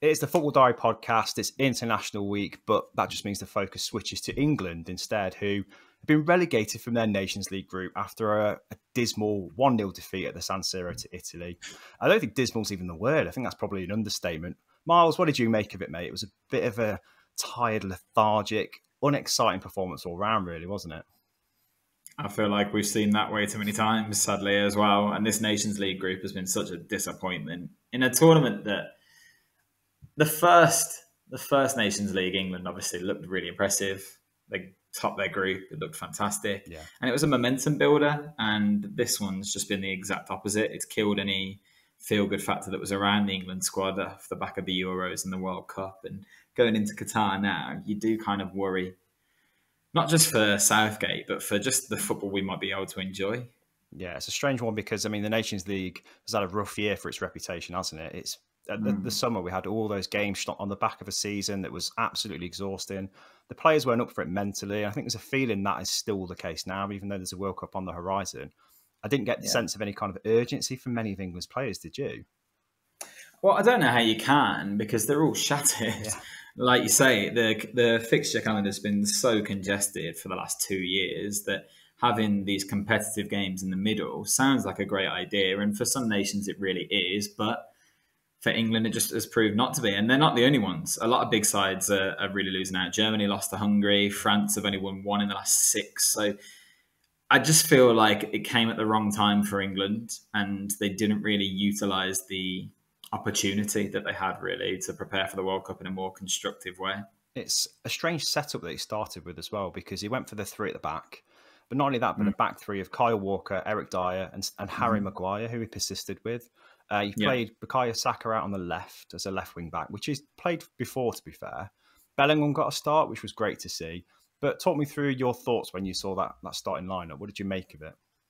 It's the Football Diary podcast. It's International Week, but that just means the focus switches to England instead, who have been relegated from their Nations League group after a dismal 1-0 defeat at the San Siro to Italy. I don't think dismal's even the word. I think that's probably an understatement. Miles, what did you make of it, mate? It was a bit of a tired, lethargic, unexciting performance all round, really, wasn't it? I feel like we've seen that way too many times, sadly, as well. And this Nations League group has been such a disappointment in a tournament that the first Nations League, England obviously looked really impressive. They topped their group. It looked fantastic. Yeah. And it was a momentum builder. And this one's just been the exact opposite. It's killed any feel-good factor that was around the England squad off the back of the Euros and the World Cup. And going into Qatar now, you do kind of worry, not just for Southgate, but for just the football we might be able to enjoy. Yeah, it's a strange one because, I mean, the Nations League has had a rough year for its reputation, hasn't it? It's the summer we had all those games shot on the back of a season that was absolutely exhausting. The players weren't up for it mentally. I think there's a feeling that is still the case now, even though there's a World Cup on the horizon. I didn't get the sense of any kind of urgency from many of England's players, did you? Well, I don't know how you can, because they're all shattered. Yeah. Like you say, the fixture calendar has been so congested for the last 2 years that having these competitive games in the middle sounds like a great idea. And for some nations, it really is. But for England, it just has proved not to be. And they're not the only ones. A lot of big sides are really losing out. Germany lost to Hungary. France have only won 1 in the last 6. So I just feel like it came at the wrong time for England, and they didn't really utilise the opportunity that they had, really, to prepare for the World Cup in a more constructive way. It's a strange setup that he started with as well, because he went for the 3 at the back. But not only that, but a back 3 of Kyle Walker, Eric Dyer and Harry Maguire, who he persisted with. He played Bukayo Saka out on the left as a left wing back, which he's played before, to be fair. Bellingham got a start, which was great to see. But talk me through your thoughts when you saw that starting lineup. What did you make of it?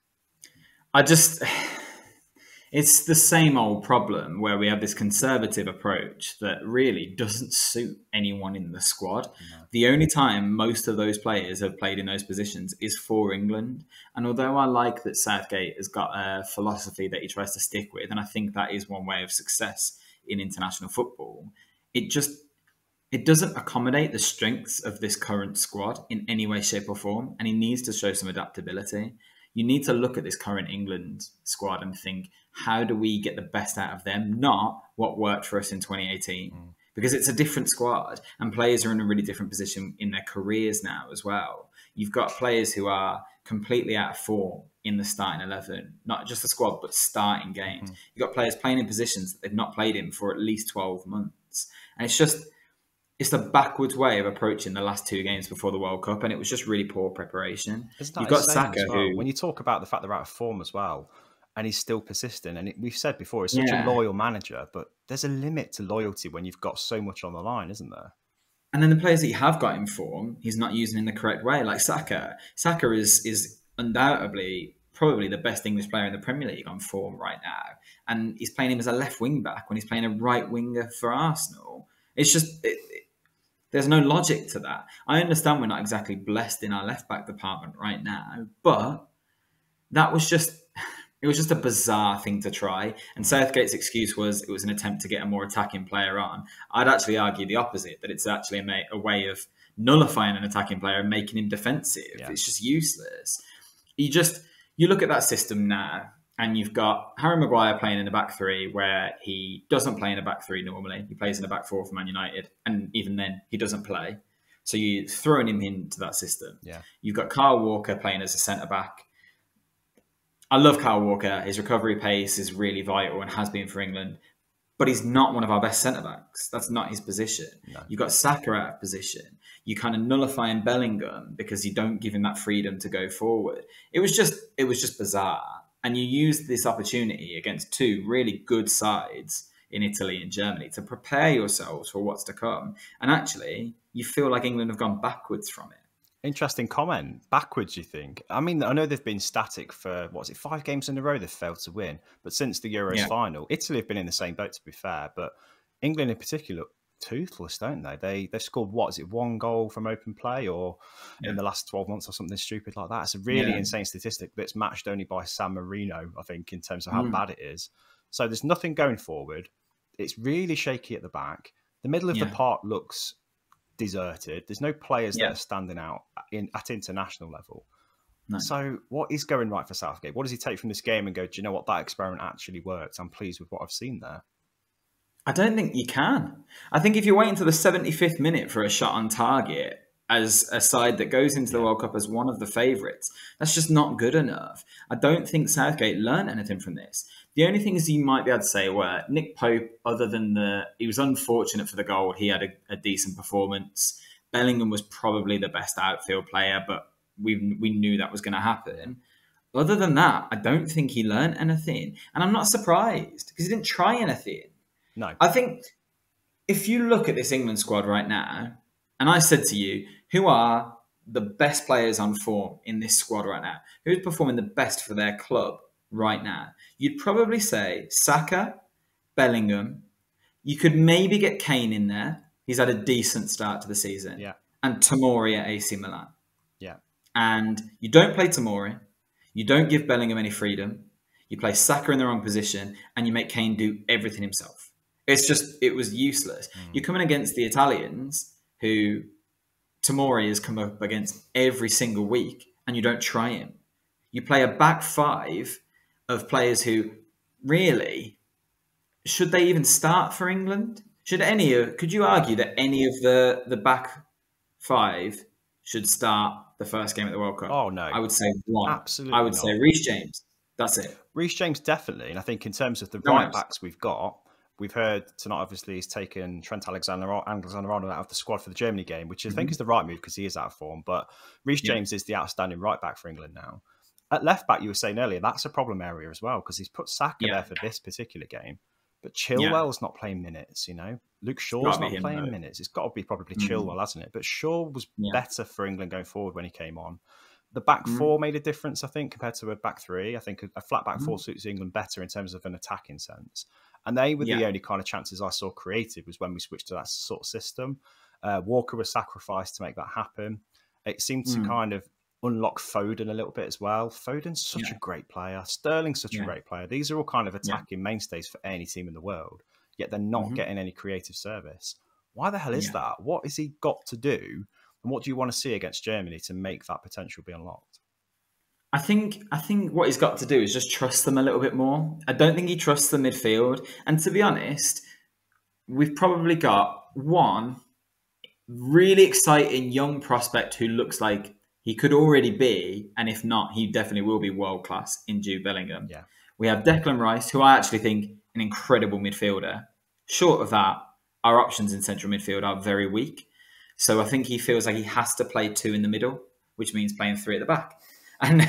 It's the same old problem where we have this conservative approach that really doesn't suit anyone in the squad. No. The only time most of those players have played in those positions is for England. And although I like that Southgate has got a philosophy that he tries to stick with, and I think that is one way of success in international football, it doesn't accommodate the strengths of this current squad in any way, shape or form. And he needs to show some adaptability. You need to look at this current England squad and think, how do we get the best out of them? Not what worked for us in 2018. Because it's a different squad and players are in a really different position in their careers now as well. You've got players who are completely out of form in the starting 11, not just the squad, but starting games. You've got players playing in positions that they've not played in for at least 12 months. And it's the backwards way of approaching the last 2 games before the World Cup, and it was just really poor preparation. You've got Saka, when you talk about the fact they're out of form as well, and he's still persistent, and we've said before, he's such a loyal manager, but there's a limit to loyalty when you've got so much on the line, isn't there? And then the players that you have got in form, he's not using in the correct way, like Saka. Saka is undoubtedly probably the best English player in the Premier League on form right now, and he's playing him as a left wing back when he's playing a right winger for Arsenal. It's just... There's no logic to that. I understand we're not exactly blessed in our left-back department right now, but it was just a bizarre thing to try. And Southgate's excuse was it was an attempt to get a more attacking player on. I'd actually argue the opposite, that it's actually a way of nullifying an attacking player and making him defensive. Yeah. It's just useless. You look at that system now, and you've got Harry Maguire playing in the back 3 where he doesn't play in a back 3 normally. He plays in the back 4 for Man United. And even then, he doesn't play. So you're throwing him into that system. Yeah. You've got Kyle Walker playing as a centre-back. I love Kyle Walker. His recovery pace is really vital and has been for England. But he's not one of our best centre-backs. That's not his position. No. You've got Saka out of position. You kind of nullifying Bellingham because you don't give him that freedom to go forward. It was just bizarre. And you use this opportunity against 2 really good sides in Italy and Germany to prepare yourselves for what's to come. And actually, you feel like England have gone backwards from it. Interesting comment. Backwards, you think? I mean, I know they've been static for, 5 games in a row they've failed to win. But since the Euros final, Italy have been in the same boat, to be fair. But England in particular, toothless, don't they? They've scored, 1 goal from open play or in the last 12 months or something stupid like that. It's a really insane statistic that's matched only by San Marino, I think, in terms of how bad it is. So there's nothing going forward. It's really shaky at the back. The middle of the park looks deserted. There's no players that are standing out at international level. No. So what is going right for Southgate? What does he take from this game and go, do you know what, that experiment actually worked? I'm pleased with what I've seen there. I don't think you can. I think if you're waiting to the 75th minute for a shot on target as a side that goes into the World Cup as one of the favourites, that's just not good enough. I don't think Southgate learned anything from this. The only things you might be able to say were Nick Pope, other than he was unfortunate for the goal, he had a decent performance. Bellingham was probably the best outfield player, but we knew that was going to happen. Other than that, I don't think he learned anything. And I'm not surprised because he didn't try anything. No. I think if you look at this England squad right now, and I said to you, who are the best players on form in this squad right now? Who's performing the best for their club right now? You'd probably say Saka, Bellingham. You could maybe get Kane in there. He's had a decent start to the season. Yeah. And Tomori at AC Milan. Yeah. And you don't play Tomori. You don't give Bellingham any freedom. You play Saka in the wrong position and you make Kane do everything himself. It was useless. You're coming against the Italians, who Tomori has come up against every single week, and you don't try him. You play a back five of players who really, should they even start for England? Could you argue that any of the back five should start the first game at the World Cup? Oh, no. I would say one. Absolutely I would say Reece James. That's it. Reece James, definitely. And I think in terms of the right backs we've got, we've heard tonight, obviously, he's taken Trent Alexander-Arnold out of the squad for the Germany game, which I think is the right move because he is out of form. But Reece James is the outstanding right back for England now. At left back, you were saying earlier, that's a problem area as well because he's put Saka there for this particular game. But Chilwell's not playing minutes, Luke Shaw's not playing minutes. It's got to be probably Chilwell, hasn't it? But Shaw was better for England going forward when he came on. The back four made a difference, I think, compared to a back three. I think a flat back four suits England better in terms of an attacking sense. And they were the only kind of chances I saw created was when we switched to that sort of system. Walker was sacrificed to make that happen. It seemed to kind of unlock Foden a little bit as well. Foden's such a great player. Sterling's such a great player. These are all kind of attacking mainstays for any team in the world, yet they're not getting any creative service. Why the hell is that? What has he got to do? And what do you want to see against Germany to make that potential be unlocked? I think what he's got to do is just trust them a little bit more. I don't think he trusts the midfield. And to be honest, we've probably got one really exciting young prospect who looks like he could already be, and if not, he definitely will be world-class in Jude Bellingham. Yeah. We have Declan Rice, who I actually think an incredible midfielder. Short of that, our options in central midfield are very weak. So I think he feels like he has to play two in the middle, which means playing three at the back. And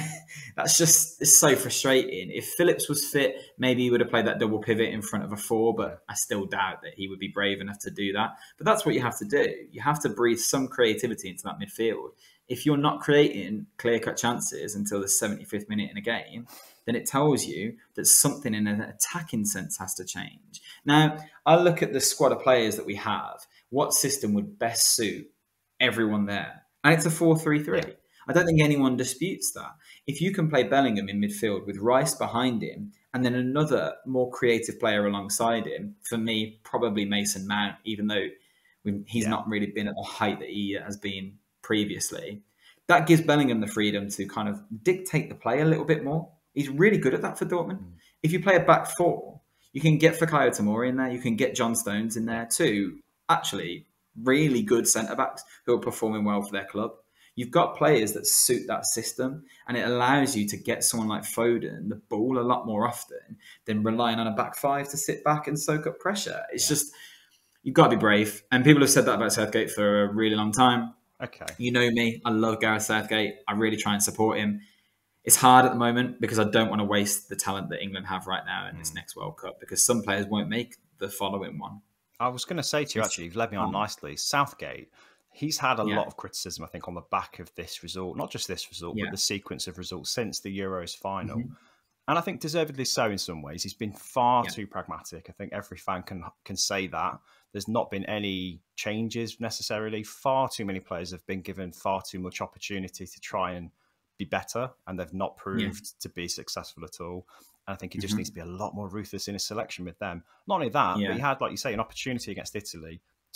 it's so frustrating. If Phillips was fit, maybe he would have played that double pivot in front of a four, but I still doubt that he would be brave enough to do that. But that's what you have to do. You have to breathe some creativity into that midfield. If you're not creating clear-cut chances until the 75th minute in a game, then it tells you that something in an attacking sense has to change. Now, I look at the squad of players that we have. What system would best suit everyone there? And it's a 4-3-3. Yeah. I don't think anyone disputes that. If you can play Bellingham in midfield with Rice behind him and then another more creative player alongside him, for me, probably Mason Mount, even though he's not really been at the height that he has been previously, that gives Bellingham the freedom to kind of dictate the play a little bit more. He's really good at that for Dortmund. If you play a back four, you can get Fikayo Tomori in there, you can get John Stones in there too. Actually, really good centre-backs who are performing well for their club. You've got players that suit that system, and it allows you to get someone like Foden the ball a lot more often than relying on a back five to sit back and soak up pressure. It's just, you've got to be brave. And people have said that about Southgate for a really long time. Okay. You know me, I love Gareth Southgate. I really try and support him. It's hard at the moment because I don't want to waste the talent that England have right now in this next World Cup, because some players won't make the following one. I was going to say to you, actually, you've led me on nicely. Southgate, he's had a lot of criticism, I think, on the back of this result. Not just this result, but the sequence of results since the Euros final. And I think deservedly so in some ways. He's been far too pragmatic. I think every fan can say that. There's not been any changes necessarily. Far too many players have been given far too much opportunity to try and be better, and they've not proved to be successful at all. And I think he just needs to be a lot more ruthless in his selection with them. Not only that, but he had, like you say, an opportunity against Italy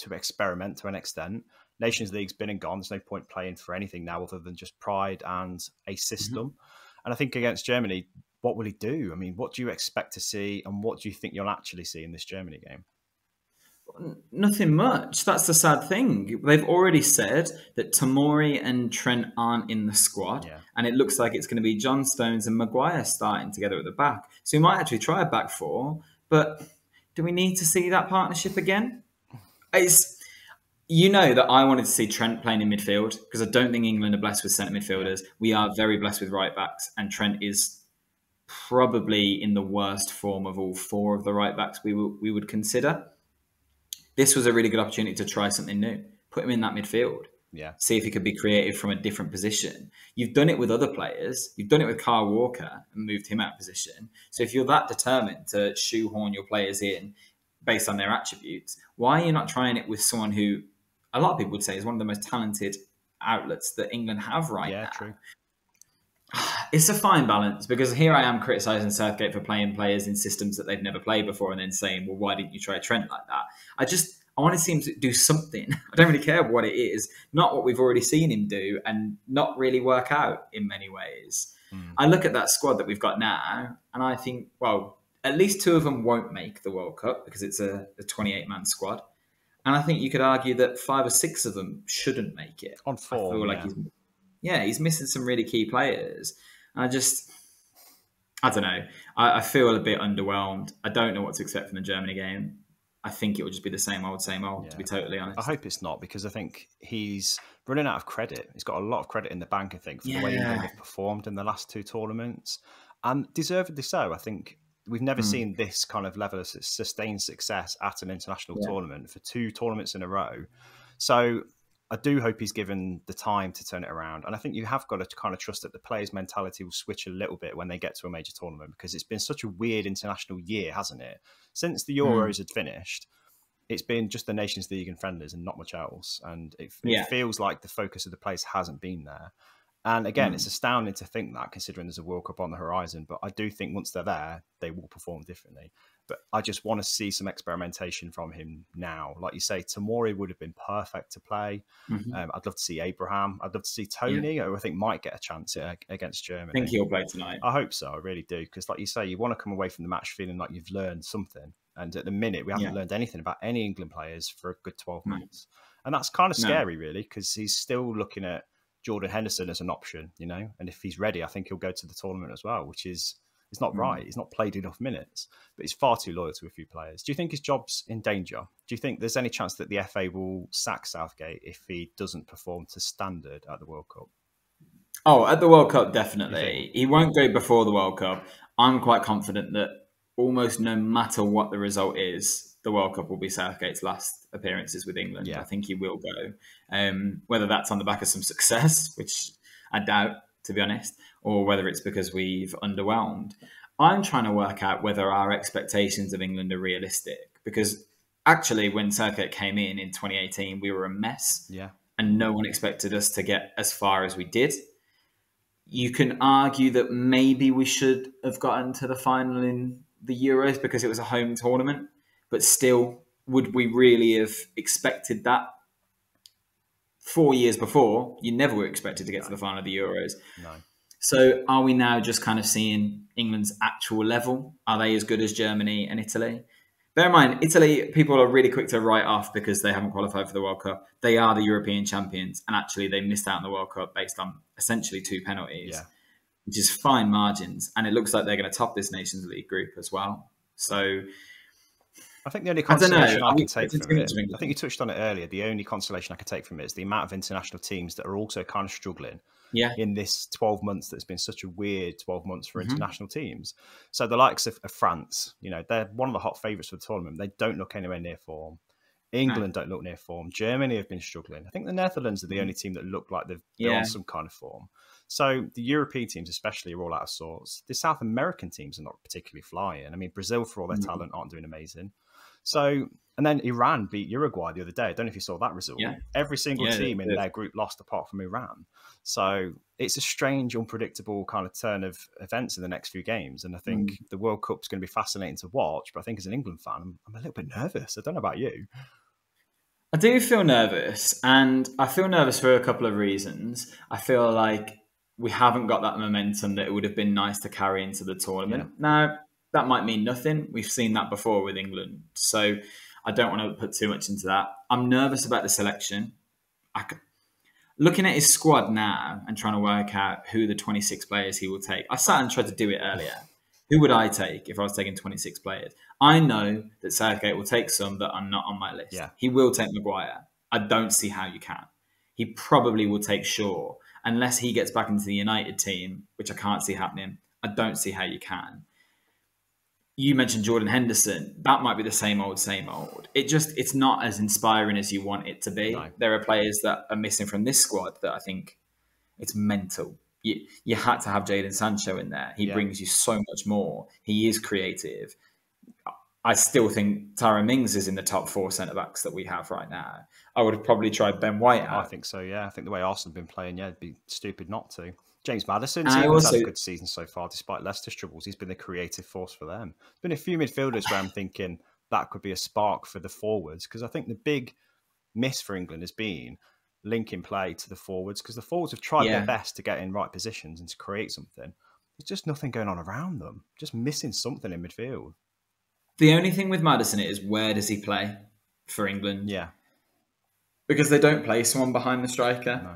to experiment to an extent. Nations League's been and gone. There's no point playing for anything now other than just pride and a system. And I think against Germany, what will he do? I mean, what do you expect to see, and what do you think you'll actually see in this Germany game? Nothing much. That's the sad thing. They've already said that Tomori and Trent aren't in the squad, and it looks like it's going to be John Stones and Maguire starting together at the back. So we might actually try a back four, but do we need to see that partnership again? You know that I wanted to see Trent playing in midfield because I don't think England are blessed with centre midfielders. We are very blessed with right backs, and Trent is probably in the worst form of all four of the right backs we would consider. This was a really good opportunity to try something new. Put him in that midfield. Yeah. See if he could be creative from a different position. You've done it with other players. You've done it with Kyle Walker and moved him out of position. So if you're that determined to shoehorn your players in based on their attributes, why are you not trying it with someone who a lot of people would say is one of the most talented outlets that England have right now? True. It's a fine balance because here I am criticising Southgate for playing players in systems that they've never played before and then saying, well, why didn't you try Trent like that? I want to see him to do something. I don't really care what it is, not what we've already seen him do and not really work out in many ways. I look at that squad that we've got now and I think, well, at least two of them won't make the World Cup because it's a 28-man squad. And I think you could argue that 5 or 6 of them shouldn't make it. On form, I feel like he's missing some really key players. And I don't know. I feel a bit underwhelmed. I don't know what to expect from the Germany game. I think it will just be the same old, to be totally honest. I hope it's not, because I think he's running out of credit. He's got a lot of credit in the bank, I think, for the way England have performed in the last 2 tournaments. And deservedly so. I think we've never seen this kind of level of sustained success at an international tournament for 2 tournaments in a row. So I do hope he's given the time to turn it around. And I think you have got to kind of trust that the players' mentality will switch a little bit when they get to a major tournament, because it's been such a weird international year, hasn't it? Since the Euros had finished, it's been just the Nations League and friendlies and not much else. And it feels like the focus of the players hasn't been there. And again, it's astounding to think that, considering there's a World Cup on the horizon. But I do think once they're there, they will perform differently. But I just want to see some experimentation from him now. Like you say, Tomori would have been perfect to play. I'd love to see Abraham. I'd love to see Tony, who I think might get a chance against Germany. I think he'll play tonight. I hope so. I really do. Because like you say, you want to come away from the match feeling like you've learned something. And at the minute, we haven't learned anything about any England players for a good 12 months. And that's kind of scary, really, because he's still looking at Jordan Henderson as an option, you know, and if he's ready, I think he'll go to the tournament as well, which is not right. He's not played enough minutes, but he's far too loyal to a few players. Do you think his job's in danger? Do you think there's any chance that the FA will sack Southgate if he doesn't perform to standard at the World Cup? Oh, at the World Cup, definitely. He won't go before the World Cup. I'm quite confident that almost no matter what the result is, the World Cup will be Southgate's last appearances with England. I think he will go. Whether that's on the back of some success, which I doubt, to be honest, or whether it's because we've underwhelmed. I'm trying to work out whether our expectations of England are realistic, because actually when Southgate came in 2018, we were a mess. And no one expected us to get as far as we did. You can argue that maybe we should have gotten to the final in the Euros because it was a home tournament. But still, would we really have expected that 4 years before? You never were expected to get to the final of the Euros. No. So are we now just kind of seeing England's actual level? Are they as good as Germany and Italy? Bear in mind, Italy, people are really quick to write off because they haven't qualified for the World Cup. They are the European champions. And actually, they missed out on the World Cup based on essentially 2 penalties, which is fine margins. And it looks like they're going to top this Nations League group as well. So I think the only consolation I can take from it, I think you touched on it earlier, the only consolation I can take from it is the amount of international teams that are also kind of struggling in this 12 months that's been such a weird 12 months for international teams. So the likes of France, you know, they're one of the hot favourites for the tournament. They don't look anywhere near form. England don't look near form. Germany have been struggling. I think the Netherlands are the only team that look like they're on some kind of form. So the European teams especially are all out of sorts. The South American teams are not particularly flying. I mean, Brazil, for all their talent, aren't doing amazing. So, and then Iran beat Uruguay the other day. I don't know if you saw that result. Every single team in their group lost apart from Iran. So it's a strange, unpredictable kind of turn of events in the next few games. And I think the World Cup's going to be fascinating to watch. But I think as an England fan, I'm a little bit nervous. I don't know about you. I do feel nervous, and I feel nervous for a couple of reasons. I feel like we haven't got that momentum that it would have been nice to carry into the Yeah. tournament. Now, that might mean nothing. We've seen that before with England. So I don't want to put too much into that. I'm nervous about the selection. Looking at his squad now and trying to work out who the 26 players he will take, I sat and tried to do it earlier. Who would I take if I was taking 26 players? I know that Southgate will take some that are not on my list. Yeah. He will take Maguire. I don't see how you can. He probably will take Shaw unless he gets back into the United team, which I can't see happening. I don't see how you can. You mentioned Jordan Henderson. That might be the same old, same old. It's not as inspiring as you want it to be. No. There are players that are missing from this squad that I think it's mental. You had to have Jadon Sancho in there. He brings you so much more. He is creative. I still think Tyrone Mings is in the top 4 centre-backs that we have right now. I would have probably tried Ben White out. I think so, yeah. I think the way Arsenal have been playing, it'd be stupid not to. James Maddison, And I he's had also- a good season so far, despite Leicester's troubles. He's been the creative force for them. There's been a few midfielders where I'm thinking that could be a spark for the forwards, because I think the big miss for England has been linking play to the forwards, because the forwards have tried their best to get in right positions and to create something. There's just nothing going on around them. Just missing something in midfield. The only thing with Maddison is, where does he play for England? Yeah. Because they don't play someone behind the striker. No.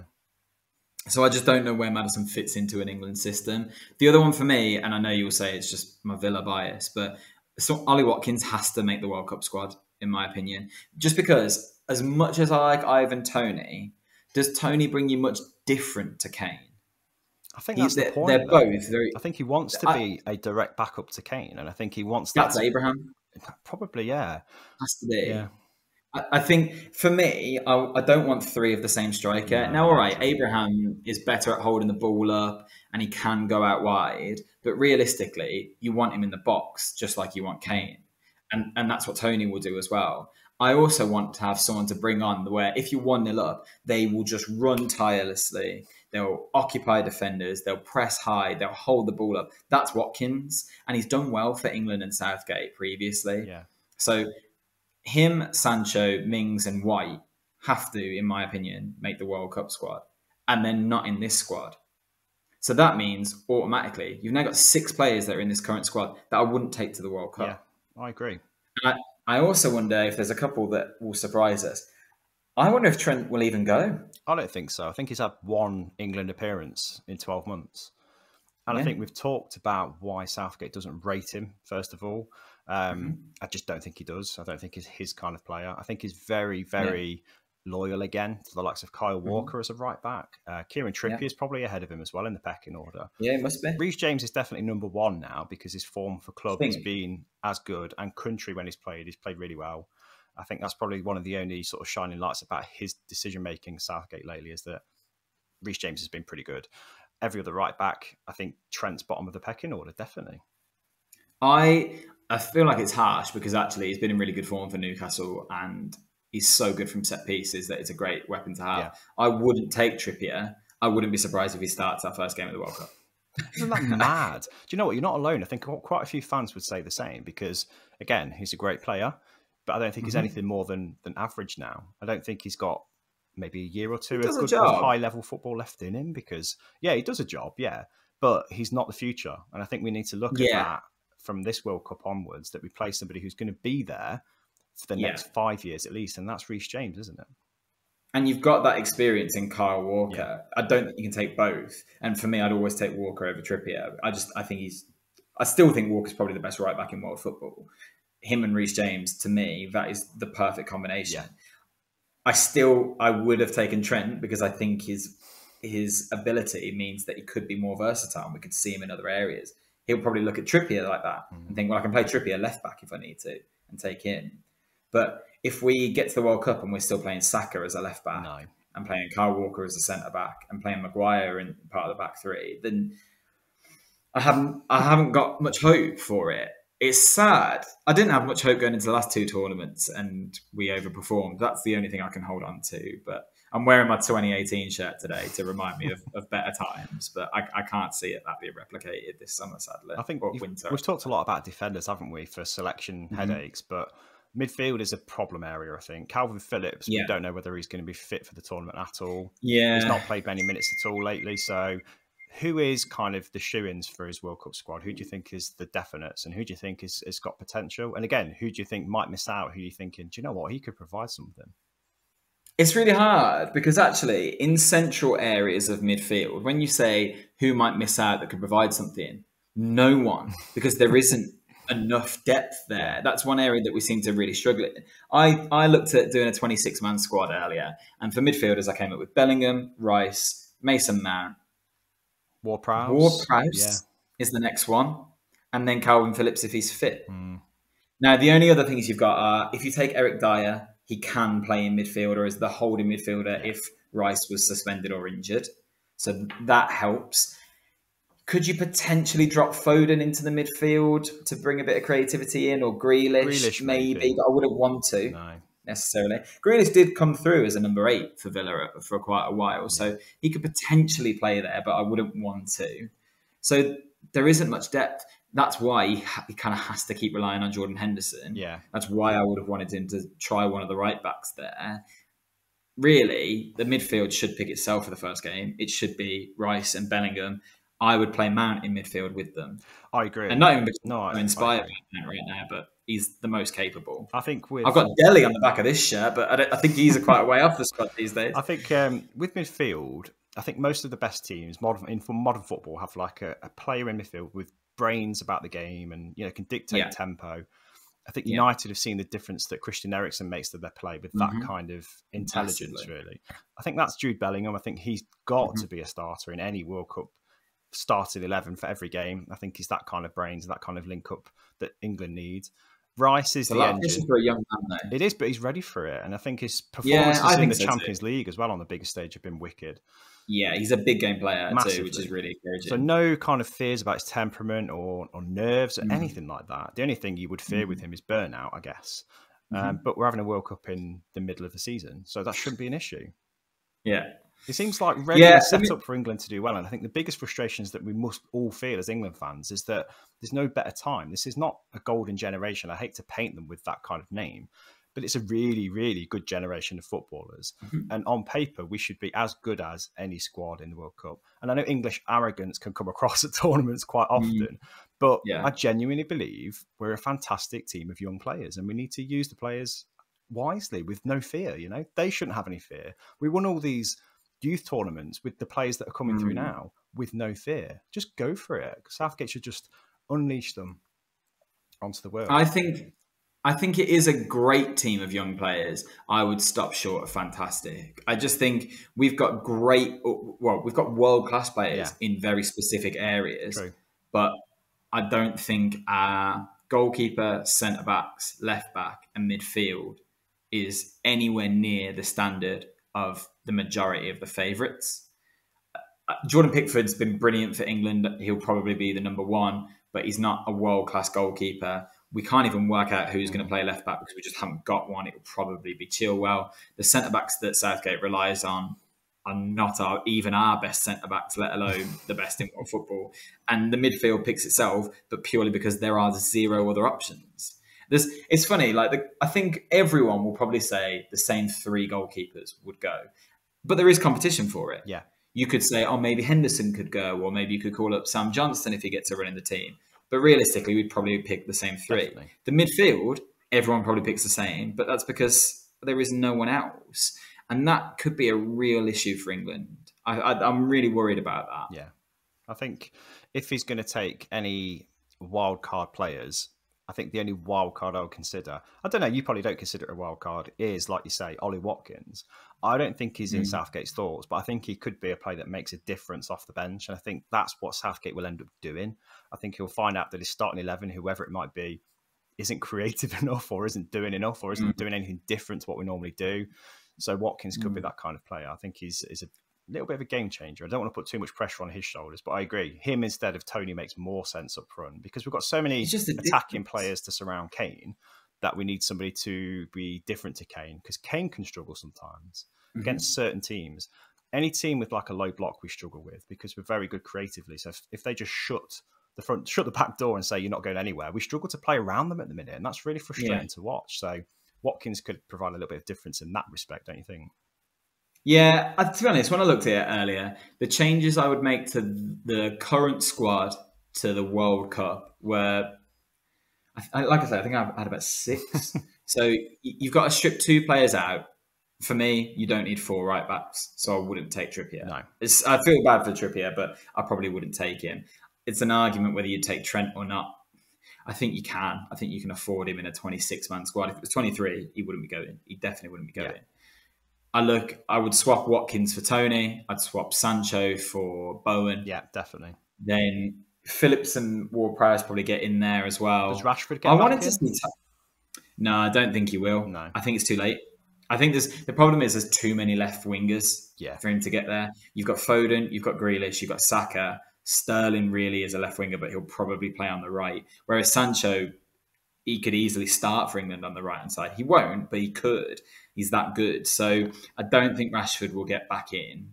So I just don't know where Maddison fits into an England system. The other one for me, and I know you'll say it's just my Villa bias, but Ollie Watkins has to make the World Cup squad, in my opinion. Just because, as much as I like Ivan Toney, does Toney bring you much different to Kane? I think that's the point. They're both very... I think he wants to be a direct backup to Kane, and I think he wants that. That's Abraham. Probably, yeah. Has to be. Yeah. I think, for me, I don't want 3 of the same striker. No, now, all right, Abraham is better at holding the ball up and he can go out wide. But realistically, you want him in the box just like you want Kane. And that's what Toney will do as well. I also want to have someone to bring on where if you 1-0 up, they will just run tirelessly. They'll occupy defenders. They'll press high. They'll hold the ball up. That's Watkins. And he's done well for England and Southgate previously. Yeah. So him, Sancho, Mings and White have to, in my opinion, make the World Cup squad. And they're not in this squad. So that means automatically you've now got 6 players that are in this current squad that I wouldn't take to the World Cup. Yeah, I agree. I also wonder if there's a couple that will surprise us. I wonder if Trent will even go. I don't think so. I think he's had 1 England appearance in 12 months. And I think we've talked about why Southgate doesn't rate him, first of all. I just don't think he does. I don't think he's his kind of player. I think he's very, very loyal again to the likes of Kyle Walker as a right back. Kieran Trippier is probably ahead of him as well in the pecking order. Yeah, it must be. Reece James is definitely number 1 now because his form for club has been as good, and country when he's played really well. I think that's probably one of the only sort of shining lights about his decision-making Southgate lately, is that Reece James has been pretty good. Every other right back, I think Trent's bottom of the pecking order, definitely. I feel like it's harsh because actually he's been in really good form for Newcastle and he's so good from set pieces that it's a great weapon to have. Yeah. I wouldn't take Trippier. I wouldn't be surprised if he starts our first game of the World Cup. Isn't that mad? Do you know what? You're not alone. I think quite a few fans would say the same because, again, he's a great player, but I don't think he's anything more than average now. I don't think he's got maybe a year or two of good high-level football left in him because, he does a job, but he's not the future. And I think we need to look at that from this World Cup onwards, that we play somebody who's going to be there for the next 5 years at least, and that's Reece James, isn't it? And you've got that experience in Kyle Walker. Yeah. I don't think you can take both. And for me, I'd always take Walker over Trippier. I still think Walker's probably the best right back in world football. Him and Reece James, to me, that is the perfect combination. Yeah. I would have taken Trent because I think his ability means that he could be more versatile and we could see him in other areas. He'll probably look at Trippier like that and think, well, I can play Trippier left back if I need to and take him. But if we get to the World Cup and we're still playing Saka as a left back and playing Kyle Walker as a centre back and playing Maguire in part of the back 3, then I haven't got much hope for it. It's sad. I didn't have much hope going into the last 2 tournaments and we overperformed. That's the only thing I can hold on to. But I'm wearing my 2018 shirt today to remind me of better times. But I can't see that being replicated this summer, sadly. I think we've talked a lot about defenders, haven't we, for selection headaches. But Midfield is a problem area, I think. Calvin Phillips, we Yeah. don't know whether he's going to be fit for the tournament at all. Yeah. He's not played many minutes at all lately. So who is kind of the shoo-ins for his World Cup squad? Who do you think is the definites, and who do you think has got potential? And again, who do you think might miss out? Who are you thinking, do you know what, he could provide something? It's really hard because actually in central areas of midfield, when you say who might miss out that could provide something, no one, because there isn't enough depth there. That's one area that we seem to really struggle in. I looked at doing a 26-man squad earlier, and for midfielders I came up with Bellingham, Rice, Mason Mount. Ward-Prowse is the next one, and then Calvin Phillips if he's fit. Now, the only other things you've got are, if you take Eric Dyer, he can play in midfield or as the holding midfielder if Rice was suspended or injured. So that helps. Could you potentially drop Foden into the midfield to bring a bit of creativity in, or Grealish maybe, but I wouldn't want to necessarily. Grealish did come through as a number 8 for Villa for quite a while, so he could potentially play there, but I wouldn't want to. So there isn't much depth. That's why he kind of has to keep relying on Jordan Henderson. Yeah. That's why I would have wanted him to try one of the right backs there. Really, the midfield should pick itself for the first game. It should be Rice and Bellingham. I would play Mount in midfield with them. I agree. And not even because I'm inspired by Mount right now, but he's the most capable. I think I've got Dele on the back of this shirt, but I think he's quite a way off the squad these days. I think with midfield, I think most of the best teams for modern football have like a player in midfield with brains about the game and can dictate tempo. I think United have seen the difference that Christian Eriksen makes to their play with that kind of intelligence. Really, I think that's Jude Bellingham. I think he's got to be a starter in any World Cup starting 11 for every game. I think he's that kind of brains, that kind of link up that England needs. Rice is the engine for a young man, though. It is, but he's ready for it, and I think his performances in the Champions League as well on the biggest stage have been wicked. Yeah, he's a big game player too, which is really encouraging. So no kind of fears about his temperament or nerves or anything like that. The only thing you would fear with him is burnout, I guess. But we're having a World Cup in the middle of the season, so that shouldn't be an issue. Yeah. It seems like ready and set up for England to do well. And I think the biggest frustrations that we must all feel as England fans is that there's no better time. This is not a golden generation. I hate to paint them with that kind of name, but it's a really, really good generation of footballers. And on paper, we should be as good as any squad in the World Cup. And I know English arrogance can come across at tournaments quite often, but I genuinely believe we're a fantastic team of young players, and we need to use the players wisely with no fear. They shouldn't have any fear. We won all these youth tournaments with the players that are coming through now with no fear. Just go for it. Southgate should just unleash them onto the world. I think it is a great team of young players. I would stop short of fantastic. I just think we've got we've got world-class players in very specific areas. True. But I don't think our goalkeeper, centre-backs, left-back and midfield is anywhere near the standard of the majority of the favourites. Jordan Pickford's been brilliant for England. He'll probably be the number 1, but he's not a world-class goalkeeper. We can't even work out who's going to play left back because we just haven't got one. It will probably be Chilwell. The centre-backs that Southgate relies on are not even our best centre-backs, let alone the best in world football. And the midfield picks itself, but purely because there are 0 other options. It's funny, I think everyone will probably say the same 3 goalkeepers would go. But there is competition for it. Yeah. You could say, maybe Henderson could go, or maybe you could call up Sam Johnstone if he gets a run in the team. But realistically, we'd probably pick the same 3. Definitely. The midfield, everyone probably picks the same, but that's because there is no one else. And that could be a real issue for England. I'm really worried about that. Yeah. I think if he's going to take any wild card players, I think the only wild card I would consider, I don't know, you probably don't consider it a wild card, is, like you say, Ollie Watkins. I don't think he's in Southgate's thoughts, but I think he could be a player that makes a difference off the bench. And I think that's what Southgate will end up doing. I think he'll find out that his starting 11, whoever it might be, isn't creative enough or isn't doing enough or isn't doing anything different to what we normally do. So Watkins could be that kind of player. I think he's a little bit of a game changer. I don't want to put too much pressure on his shoulders, but I agree. Him instead of Tony makes more sense up front because we've got so many attacking players to surround Kane that we need somebody to be different to Kane because Kane can struggle sometimes against certain teams. Any team with like a low block we struggle with because we're very good creatively. So if they just shut shut the back door and say you're not going anywhere. We struggle to play around them at the minute, and that's really frustrating to watch. So Watkins could provide a little bit of difference in that respect, don't you think? Yeah, to be honest, when I looked at it earlier, the changes I would make to the current squad to the World Cup were, like I said, I think I had about 6. So you've got to strip 2 players out. For me, you don't need 4 right backs, so I wouldn't take Trippier. No. I feel bad for Trippier, but I probably wouldn't take him. It's an argument whether you'd take Trent or not. I think you can. I think you can afford him in a 26-man squad. If it was 23, he wouldn't be going. He definitely wouldn't be going. I would swap Watkins for Tony. I'd swap Sancho for Bowen. Yeah, definitely. Then Phillips and Ward-Prowse probably get in there as well. Does Rashford get back in? No, I don't think he will. No. I think it's too late. I think the problem is there's too many left wingers for him to get there. You've got Foden, you've got Grealish, you've got Saka. Sterling really is a left winger, but he'll probably play on the right. Whereas Sancho, he could easily start for England on the right-hand side. He won't, but he could. He's that good. So I don't think Rashford will get back in.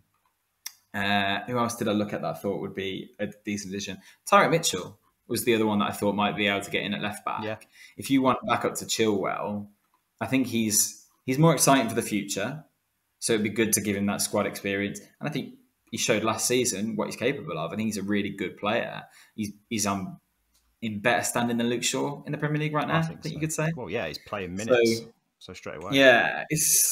Who else did I look at that I thought would be a decent addition? Tyreek Mitchell was the other one that I thought might be able to get in at left back. Yeah. If you want back up to Chilwell, I think he's more exciting for the future. So it'd be good to give him that squad experience. And I think he showed last season what he's capable of. I think he's a really good player. He's in better standing than Luke Shaw in the Premier League right now, I think you could say. Well, yeah, he's playing minutes, so straight away. Yeah,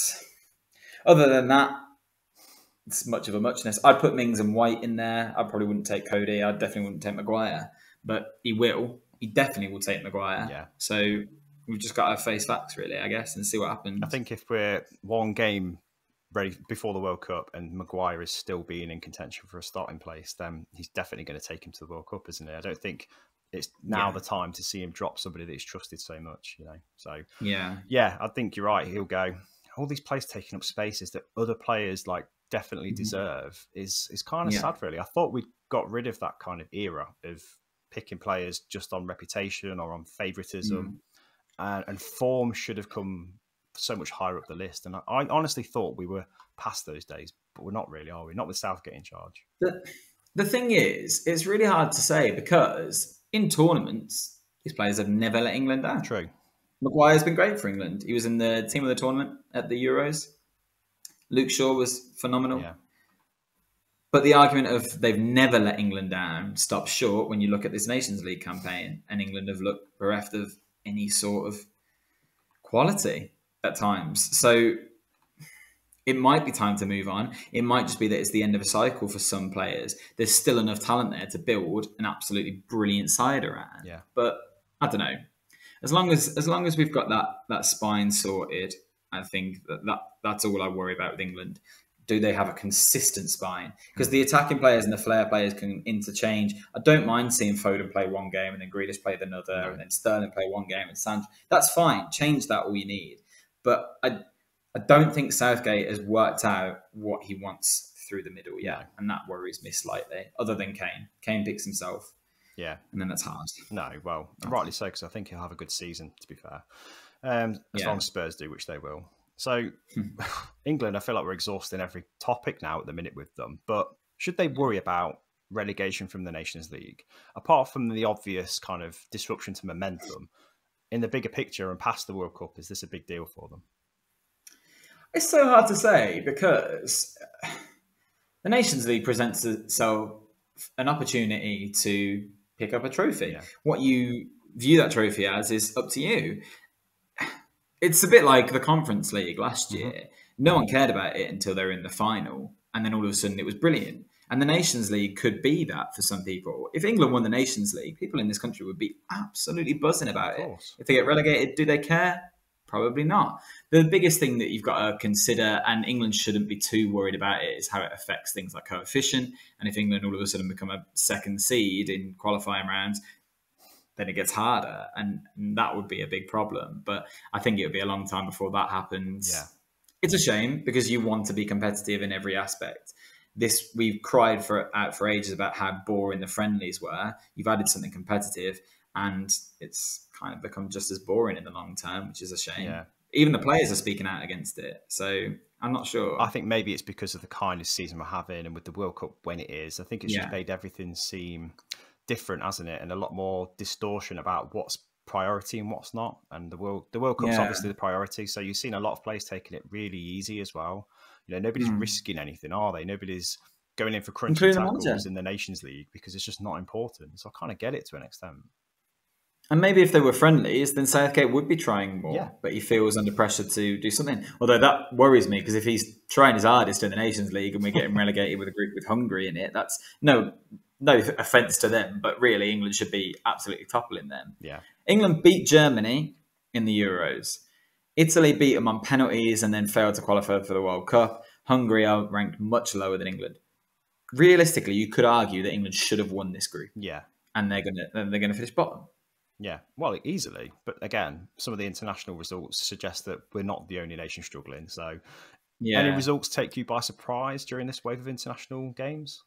other than that, it's much of a muchness. I'd put Mings and White in there. I probably wouldn't take Cody. I definitely wouldn't take Maguire. But he will. He definitely will take Maguire. Yeah. So we've just got to face facts, really, I guess, and see what happens. I think if we're one game ready before the World Cup and Maguire is still being in contention for a starting place, then he's definitely going to take him to the World Cup, isn't he? I don't think it's now the time to see him drop somebody that he's trusted so much, So yeah, I think you're right. He'll go. All these players taking up spaces that other players definitely deserve is kind of sad, really. I thought we got rid of that kind of era of picking players just on reputation or on favouritism, and form should have come so much higher up the list. And I honestly thought we were past those days, but we're not really, are we? Not with Southgate in charge. The thing is, it's really hard to say because in tournaments, these players have never let England down. True. Maguire's been great for England. He was in the team of the tournament at the Euros. Luke Shaw was phenomenal. Yeah. But the argument of they've never let England down stops short when you look at this Nations League campaign, and England have looked bereft of any sort of quality at times. So it might be time to move on. It might just be that it's the end of a cycle for some players. There's still enough talent there to build an absolutely brilliant side around. Yeah. But I don't know. As long as we've got that spine sorted, I think that's all I worry about with England. Do they have a consistent spine? Because the attacking players and the flair players can interchange. I don't mind seeing Foden play one game and then Grealish play another, and then Sterling play one game and Sancho. That's fine. Change that all you need. But I don't think Southgate has worked out what he wants through the middle yet, and that worries me slightly. Other than Kane. Kane picks himself. Yeah. And then that's hard. No, well, rightly so, because I think he'll have a good season, to be fair. As long as Spurs do, which they will. So, England, I feel like we're exhausting every topic now at the minute with them. But should they worry about relegation from the Nations League? Apart from the obvious kind of disruption to momentum, in the bigger picture and past the World Cup, is this a big deal for them? It's so hard to say because the Nations League presents itself an opportunity to pick up a trophy. Yeah. What you view that trophy as is up to you. It's a bit like the Conference League last year. No one cared about it until they were in the final, and then all of a sudden it was brilliant. And the Nations League could be that for some people. If England won the Nations League, people in this country would be absolutely buzzing about it. If they get relegated, do they care? Probably not. The biggest thing that you've got to consider, and England shouldn't be too worried about it, is how it affects things like coefficient. And if England all of a sudden become a second seed in qualifying rounds, then it gets harder. And that would be a big problem. But I think it would be a long time before that happens. Yeah. It's a shame because you want to be competitive in every aspect. We've cried out for ages about how boring the friendlies were. You've added something competitive and it's kind of become just as boring in the long term, which is a shame. Yeah. Even the players are speaking out against it. So I'm not sure. I think maybe it's because of the kind of season we're having and with the World Cup when it is. I think it's just made everything seem different, hasn't it? And a lot more distortion about what's priority and what's not. And the World Cup's Yeah. obviously the priority. So you've seen a lot of players taking it really easy as well. You know, nobody's risking anything, are they? Nobody's going in for crunchy Including the tackles manager. in the Nations League because it's just not important. So I kind of get it to an extent. And maybe if they were friendlies, then Southgate would be trying more. Yeah. But he feels under pressure to do something. Although that worries me, because if he's trying his hardest in the Nations League and we're getting relegated with a group with Hungary in it, that's no offence to them, but really England should be absolutely toppling them. Yeah. England beat Germany in the Euros. Italy beat them on penalties and then failed to qualify for the World Cup. Hungary are ranked much lower than England. Realistically, you could argue that England should have won this group. Yeah. And they're gonna finish bottom. Yeah, well, easily. But again, some of the international results suggest that we're not the only nation struggling. So, any results take you by surprise during this wave of international games?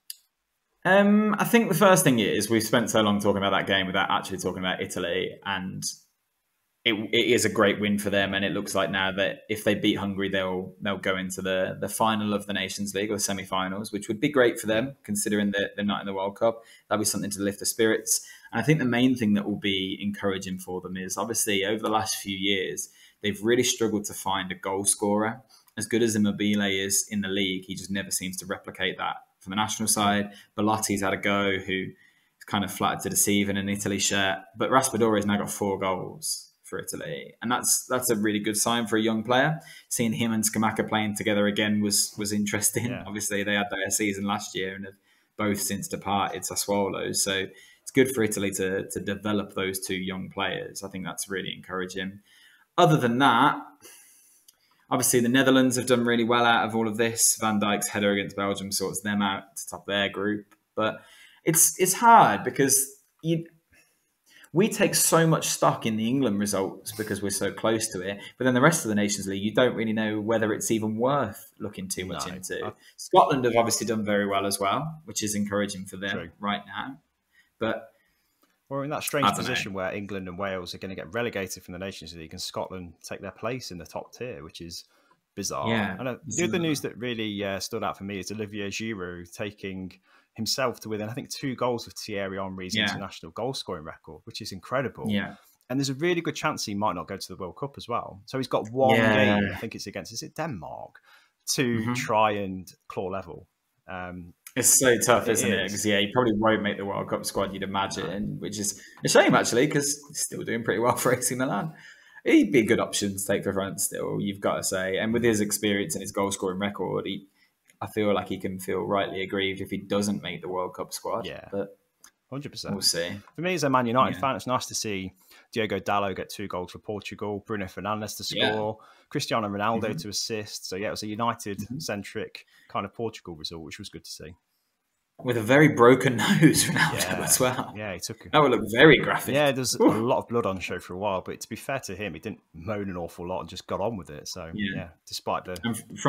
I think the first thing is we've spent so long talking about that game without actually talking about Italy, and it is a great win for them. And it looks like now that if they beat Hungary, they'll go into the final of the Nations League or the semi-finals, which would be great for them considering that they're not in the World Cup. That'll be something to lift the spirits. And I think the main thing that will be encouraging for them is obviously over the last few years, they've really struggled to find a goal scorer. As good as Immobile is in the league, he just never seems to replicate that from the national side. Belotti's had a go, who is kind of flattered to deceive in an Italy shirt. But Raspadori has now got 4 goals for Italy. And that's a really good sign for a young player. Seeing him and Scamacca playing together again was interesting. Yeah. Obviously, they had their season last year and have both since departed Sassuolo. So it's good for Italy to develop those 2 young players. I think that's really encouraging. Other than that, obviously the Netherlands have done really well out of all of this. Van Dijk's header against Belgium sorts them out to top their group. But it's hard because we take so much stock in the England results because we're so close to it. But then the rest of the Nations League, you don't really know whether it's even worth looking too much into. Scotland have obviously done very well as well, which is encouraging for them right now. But we're in that strange position where England and Wales are going to get relegated from the Nations League and Scotland take their place in the top tier, which is bizarre. Yeah, and the other news that really stood out for me is Olivier Giroud taking himself to within, I think, 2 goals of Thierry Henry's international goal scoring record, which is incredible. Yeah. And there's a really good chance he might not go to the World Cup as well. So he's got one game, I think it's against, is it Denmark, to try and claw level. It's so tough, isn't it? Because he probably won't make the World Cup squad, you'd imagine, which is a shame actually, because he's still doing pretty well for AC Milan. He'd be a good option to take for France still, you've got to say. And with his experience and his goal scoring record, I feel like he can feel rightly aggrieved if he doesn't make the World Cup squad. Yeah, but 100%. We'll see. For me as a Man United fan, it's nice to see Diogo Dalot get 2 goals for Portugal, Bruno Fernandes to score, Cristiano Ronaldo to assist. So yeah, it was a United-centric kind of Portugal result, which was good to see. With a very broken nose, Ronaldo as well. Yeah, he took that would look very graphic. Yeah, there's a lot of blood on the show for a while, but to be fair to him, he didn't moan an awful lot and just got on with it. So yeah despite the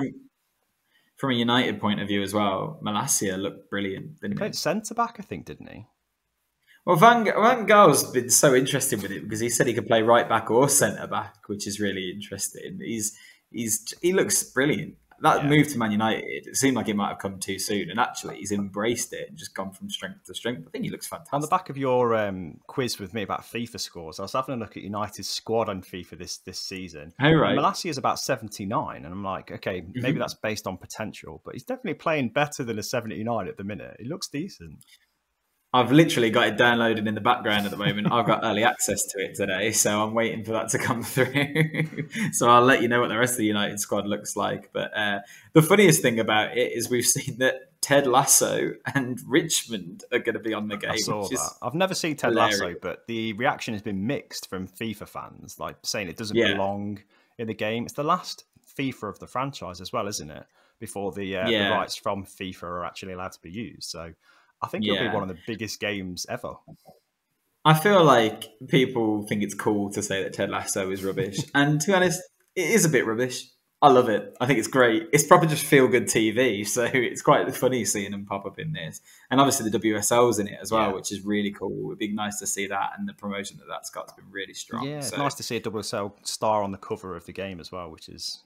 from a United point of view as well, Malacia looked brilliant. Didn't he played centre back, I think, didn't he? Well, Van Gaal's been so interested with it because he said he could play right back or centre back, which is really interesting. He looks brilliant. That move to Man United, it seemed like it might have come too soon, and actually he's embraced it and just gone from strength to strength. I think he looks fantastic. On the back of your quiz with me about FIFA scores, I was having a look at United's squad on FIFA this season. Oh, right. Malacia is about 79, and I'm like, okay, maybe that's based on potential, but he's definitely playing better than a 79 at the minute. He looks decent. I've literally got it downloaded in the background at the moment. I've got early access to it today, so I'm waiting for that to come through. So I'll let you know what the rest of the United squad looks like. But the funniest thing about it is we've seen that Ted Lasso and Richmond are going to be on the game. I saw that. I've never seen Ted Lasso, but the reaction has been mixed from FIFA fans, like saying it doesn't belong in the game. It's the last FIFA of the franchise as well, isn't it? Before the rights from FIFA are actually allowed to be used. So I think it'll be one of the biggest games ever. I feel like people think it's cool to say that Ted Lasso is rubbish. And to be honest, it is a bit rubbish. I love it. I think it's great. It's probably just feel-good TV. So it's quite funny seeing them pop up in this. And obviously the WSL's in it as well, which is really cool. It'd be nice to see that. And the promotion that's got has been really strong. Yeah, it's nice to see a WSL star on the cover of the game as well, which is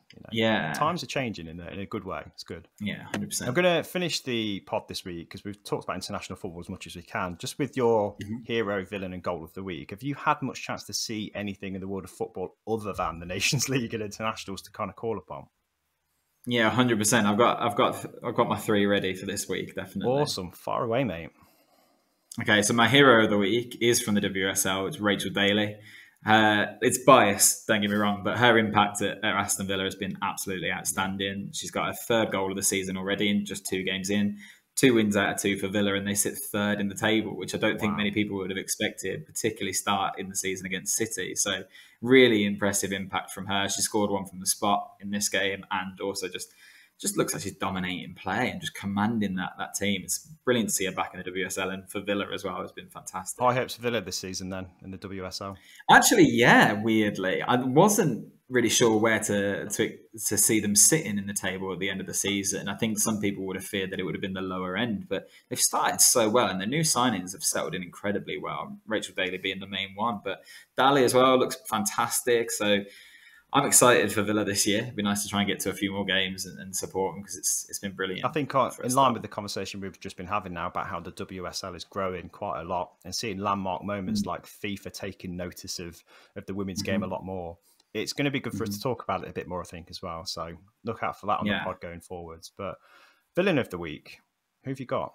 Yeah. Times are changing in a good way. It's good. Yeah, 100%. I'm going to finish the pod this week because we've talked about international football as much as we can. Just with your hero, villain, and goal of the week, have you had much chance to see anything in the world of football other than the Nations League and internationals to kind of call upon? Yeah, 100%. I've got my 3 ready for this week, definitely. Awesome. Far away, mate. Okay, so my hero of the week is from the WSL. It's Rachel Daly. It's biased, don't get me wrong, but her impact at Aston Villa has been absolutely outstanding. She's got her 3rd goal of the season already in just 2 games in. 2 wins out of 2 for Villa, and they sit 3rd in the table, which I don't think many people would have expected, particularly start in the season against City. So really impressive impact from her. She scored 1 from the spot in this game, and also just looks like she's dominating play and just commanding that team. It's brilliant to see her back in the WSL, and for Villa as well, it's been fantastic. High hopes for Villa this season then in the WSL. Actually, yeah, weirdly. I wasn't really sure where to see them sitting in the table at the end of the season. I think some people would have feared that it would have been the lower end, but they've started so well, and the new signings have settled in incredibly well. Rachel Daly being the main one, but Daly as well looks fantastic. So I'm excited for Villa this year. It'd be nice to try and get to a few more games and support them because it's been brilliant. I think in line with the conversation we've just been having now about how the WSL is growing quite a lot and seeing landmark moments like FIFA taking notice of the women's game a lot more. It's going to be good for us to talk about it a bit more, I think, as well. So look out for that on the pod going forwards. But villain of the week, who have you got?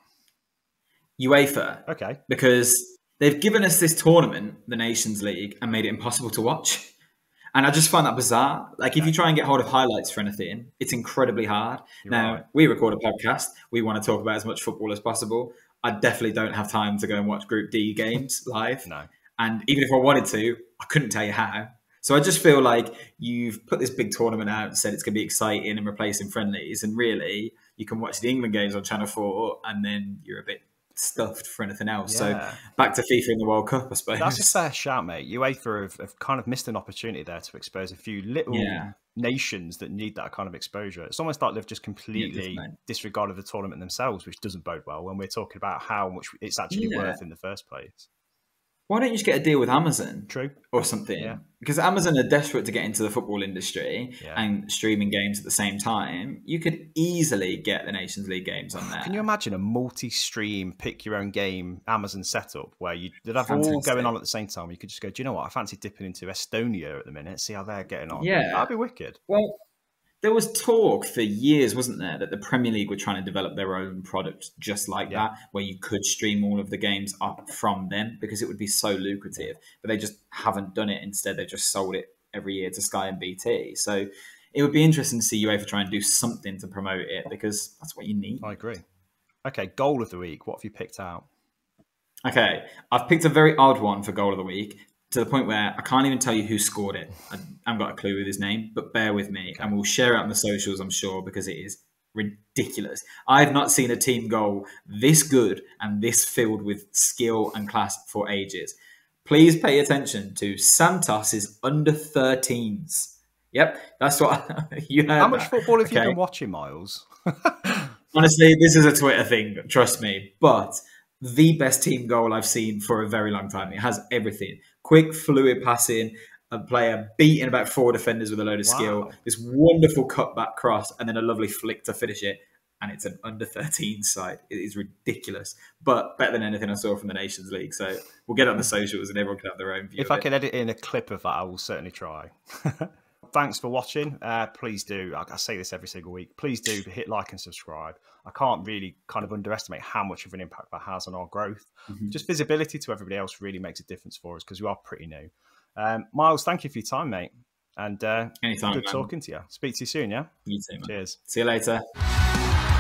UEFA. Okay. Because they've given us this tournament, the Nations League, and made it impossible to watch. And I just find that bizarre. Like, if you try and get hold of highlights for anything, it's incredibly hard. We record a podcast. We want to talk about as much football as possible. I definitely don't have time to go and watch Group D games live. No. And even if I wanted to, I couldn't tell you how. So I just feel like you've put this big tournament out and said it's going to be exciting and replacing friendlies. And really, you can watch the England games on Channel 4 and then you're a bit stuffed for anything else. So back to FIFA in the World Cup, I suppose. That's a fair shout, mate. UEFA have kind of missed an opportunity there to expose a few little nations that need that kind of exposure. It's almost like they've just completely disregarded the tournament themselves, which doesn't bode well when we're talking about how much it's actually worth in the first place. Why don't you just get a deal with Amazon? True. Or something? Yeah. Because Amazon are desperate to get into the football industry and streaming games at the same time. You could easily get the Nations League games on there. Can you imagine a multi-stream, pick your own game Amazon setup where you'd have all going on at the same time? You could just go, do you know what? I fancy dipping into Estonia at the minute, see how they're getting on. Yeah. That'd be wicked. Well, there was talk for years, wasn't there, that the Premier League were trying to develop their own product just like that, where you could stream all of the games up from them because it would be so lucrative. But they just haven't done it. Instead, they've just sold it every year to Sky and BT. So it would be interesting to see UEFA try and do something to promote it because that's what you need. I agree. Okay, goal of the week. What have you picked out? Okay, I've picked a very odd one for goal of the week, to the point where I can't even tell you who scored it. I haven't got a clue with his name, but bear with me. And we'll share it on the socials, I'm sure, because it is ridiculous. I've not seen a team goal this good and this filled with skill and class for ages. Please pay attention to Santos's under-13s. Yep, that's what you heard. How much football have you been watching, Miles? Honestly, this is a Twitter thing, trust me. But the best team goal I've seen for a very long time. It has everything. Quick, fluid passing, a player beating about 4 defenders with a load of skill, this wonderful cutback cross, and then a lovely flick to finish it. And it's an under-13 side. It is ridiculous, but better than anything I saw from the Nations League. So we'll get it on the socials and everyone can have their own view. If I can edit in a clip of that, I will certainly try. Thanks for watching. Please do, I say this every single week, please do hit like and subscribe. I can't really kind of underestimate how much of an impact that has on our growth. Just visibility to everybody else really makes a difference for us because we are pretty new. Miles, thank you for your time, mate. And anytime, good talking to you. Speak to you soon, yeah? You too, man. Cheers. See you later.